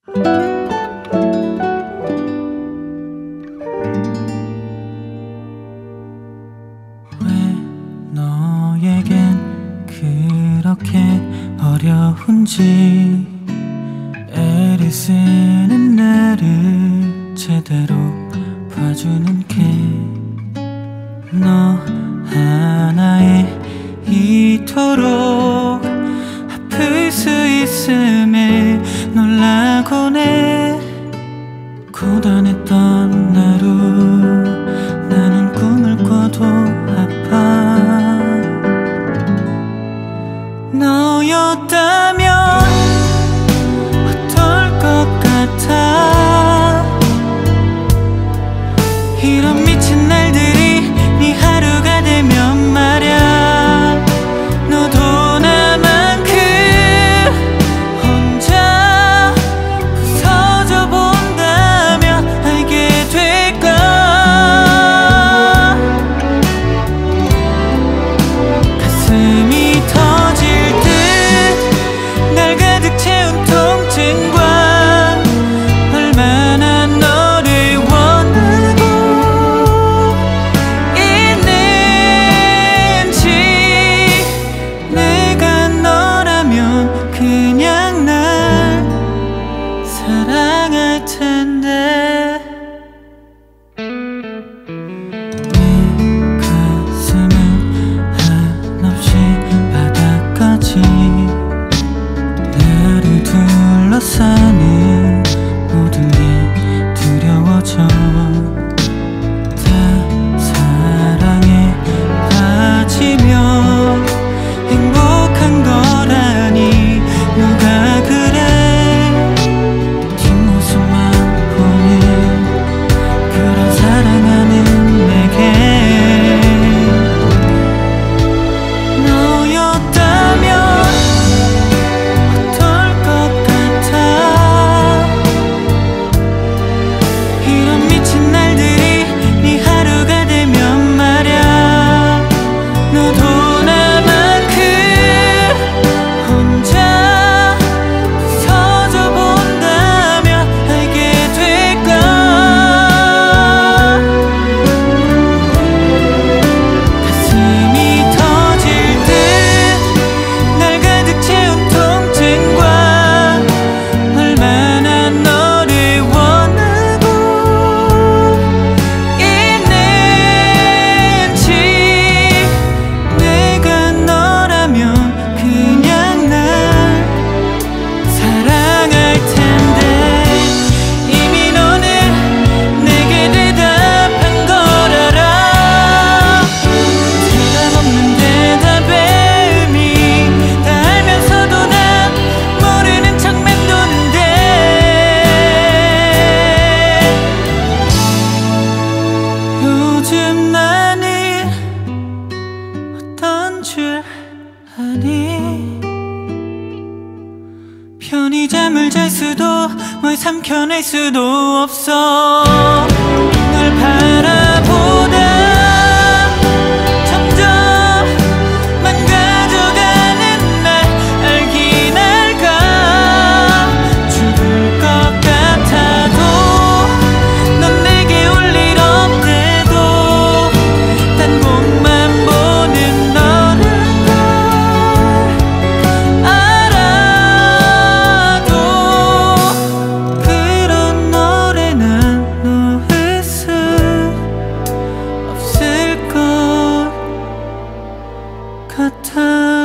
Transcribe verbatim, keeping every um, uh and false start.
왜 너에겐 그렇게 어려운지 애를 쓰는 나를 제대로 봐주는 게 너 하나에 이토록 아플 수 있음에 놀라곤 해. 고단했던 하루 나는 꿈을 꿔도 아파. 너였다면 어떨 것 같아. 이런 미친 날들이 네 하루가 되면 말야. 너도 나만큼 혼자 부서져 본다면 알게 될까. 가슴이 터질 듯 날 가득 채운 통증과 얼마나 너를 원하고 있는지. 내가 너라면 그냥 날 사랑할 텐데. 내 가슴은 한없이 바닥까지 나를 둘러싸는 모든 게 두려워져. 다 사랑에 빠지면 행복한 거라니 누가 그래. 뒷모습만 보는 그런 사랑하는 내게. 너였다면 어떨 것 같아. 이런 미친 날들이 네 하루가 되면 말야. 너도 나만큼 혼자 부서져 본다면 알게 될까. 가슴이 터질 듯 날 가득 채운 통증과 얼마나 너를 원하고 있는지. 내가 너라면 그냥 날 사랑할 텐데. 이미 너는 내게 대답한 걸 알아. 대답 없는 대답의 의미 다 알면서도 난 모르는 척 맴도는데. 요즘 나는 어떤 줄 아니. 편히 잠을 잘 수도 뭘 삼켜낼 수도 없어. 널 바라보다 점점 망가져가는 날 알긴 알까. 죽을 것 같아도 넌 내게 올 일 없대도 단 곳만 보는 너란 걸 알아도 그런 노래 난 놓을 수 없을 것 같아.